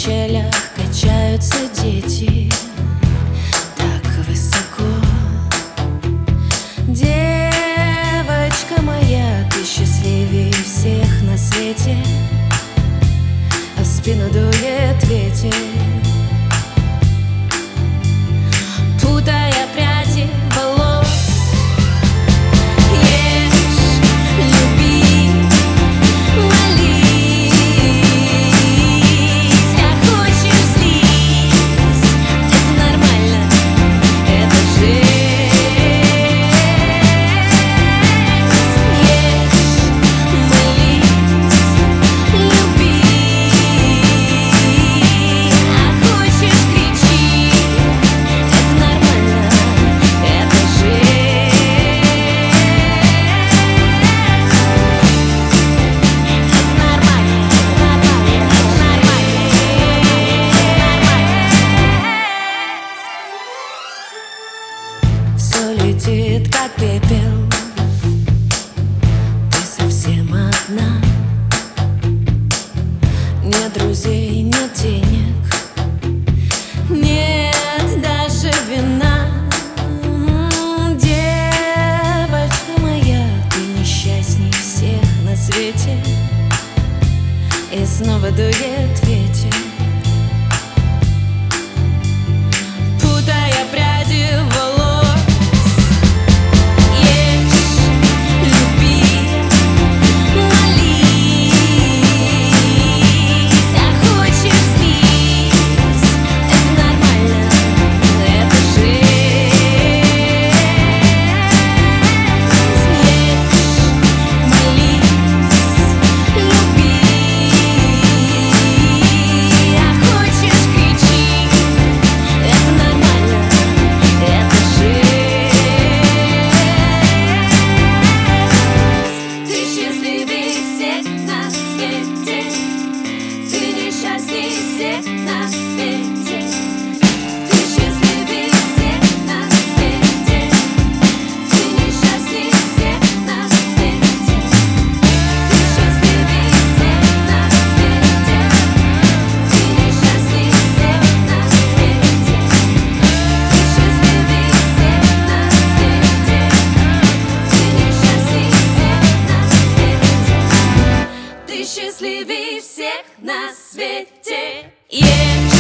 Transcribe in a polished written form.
качелях качаются дети так высоко. Девочка моя, ты счастливее всех на свете, а в спину дует ветер, путая пряди волос. Ешь, люби, молись, а хочешь злись, это нормально, это жизнь. Ешь, молись, люби, а хочешь кричи, это нормально, это жизнь. Все летит, как пепел, ты совсем одна. Нет друзей, нет денег, нет даже вина. Девочка моя, ты несчастней всех на свете, и снова дует ветер, путая пряди волос. Ешь, люби, молись, а хочешь злись, это нормально, это жизнь. Ешь, молись, люби, а хочешь кричи, это нормально, это жизнь. Ты счастливее всех на свете, ты несчастней всех на свете. Ты счастливее всех на свете, ты несчастней всех на свете. Ты счастливее всех на свете, ты несчастней всех на свете. Ты счастливее всех на свете, ты несчастней всех на свете. Ты счастливее всех на свете.